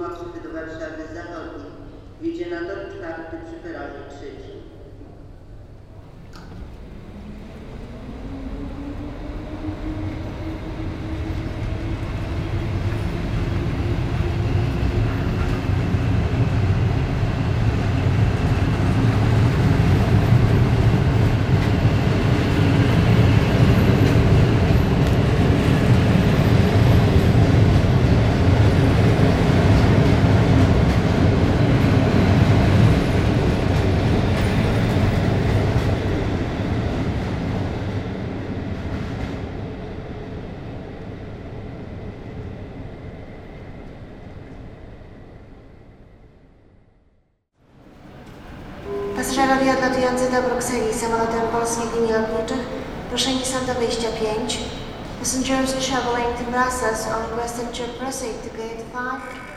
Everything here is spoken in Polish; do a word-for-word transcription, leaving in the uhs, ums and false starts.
Moskwy do Warszawy Zachodniej. Jedzie na tor czwarty przy peronie trzecim. Pasażerowie odlatujący do Brukseli samolotem polskich linii lotniczych proszeni są do wyjścia pięć. Passengers traveling to Brussels are requested to proceed to gate five.